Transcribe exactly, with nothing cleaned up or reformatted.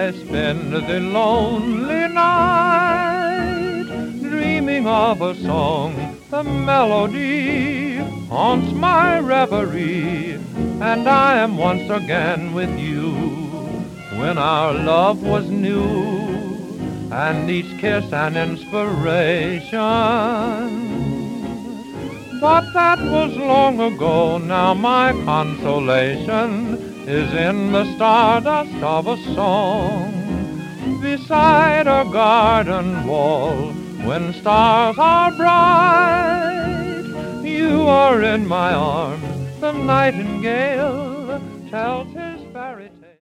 I spend the lonely night, dreaming of a song, the melody haunts my reverie, and I am once again with you when our love was new, and each kiss an inspiration. But that was long ago, now my consolation is in the stardust of a song beside a garden wall. When stars are bright, you are in my arms, the nightingale tells his